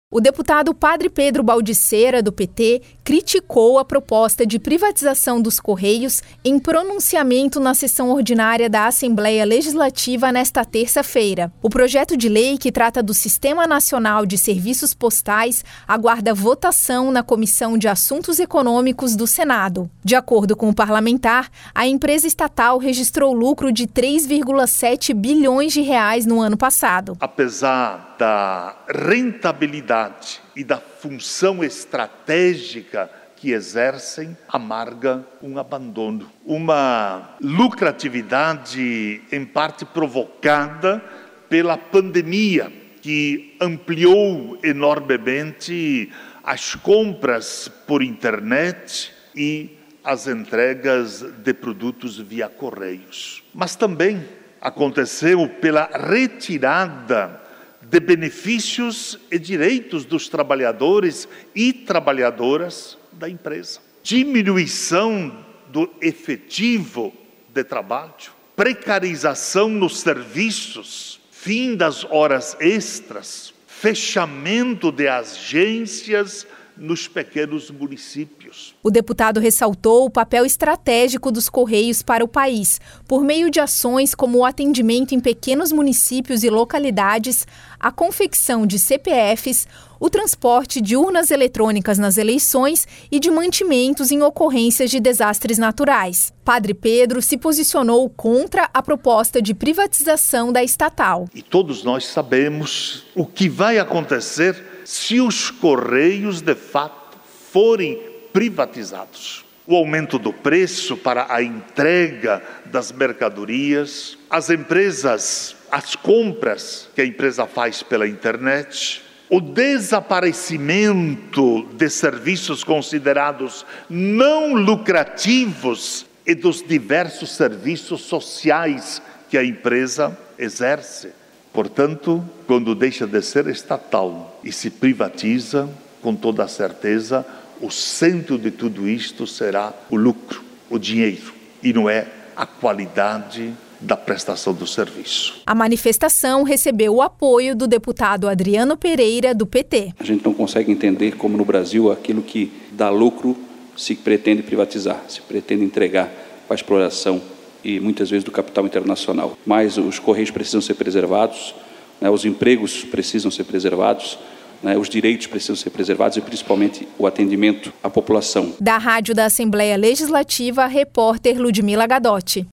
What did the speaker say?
O deputado Padre Pedro Baldissera, do PT, criticou a proposta de privatização dos Correios em pronunciamento na sessão ordinária da Assembleia Legislativa nesta terça-feira. O projeto de lei, que trata do Sistema Nacional de Serviços Postais, aguarda votação na Comissão de Assuntos Econômicos do Senado. De acordo com o parlamentar, a empresa estatal registrou lucro de 3,7 bilhões de reais no ano passado. Apesar da rentabilidade e da função estratégica que exercem, amarga um abandono. Uma lucratividade, em parte provocada pela pandemia, que ampliou enormemente as compras por internet e as entregas de produtos via correios. Mas também aconteceu pela retirada de benefícios e direitos dos trabalhadores e trabalhadoras da empresa. Diminuição do efetivo de trabalho, precarização nos serviços, fim das horas extras, fechamento de agências nos pequenos municípios. O deputado ressaltou o papel estratégico dos Correios para o país, por meio de ações como o atendimento em pequenos municípios e localidades, a confecção de CPFs, o transporte de urnas eletrônicas nas eleições e de mantimentos em ocorrências de desastres naturais. Padre Pedro se posicionou contra a proposta de privatização da estatal. E todos nós sabemos o que vai acontecer se os Correios, de fato, forem privatizados. O aumento do preço para a entrega das mercadorias, as compras que a empresa faz pela internet, o desaparecimento de serviços considerados não lucrativos e dos diversos serviços sociais que a empresa exerce. Portanto, quando deixa de ser estatal e se privatiza, com toda a certeza, o centro de tudo isto será o lucro, o dinheiro, e não é a qualidade da prestação do serviço. A manifestação recebeu o apoio do deputado Adriano Pereira, do PT. A gente não consegue entender como no Brasil aquilo que dá lucro se pretende privatizar, se pretende entregar para a exploração e muitas vezes do capital internacional. Mas os Correios precisam ser preservados, os empregos precisam ser preservados, os direitos precisam ser preservados e principalmente o atendimento à população. Da Rádio da Assembleia Legislativa, repórter Ludmila Gadotti.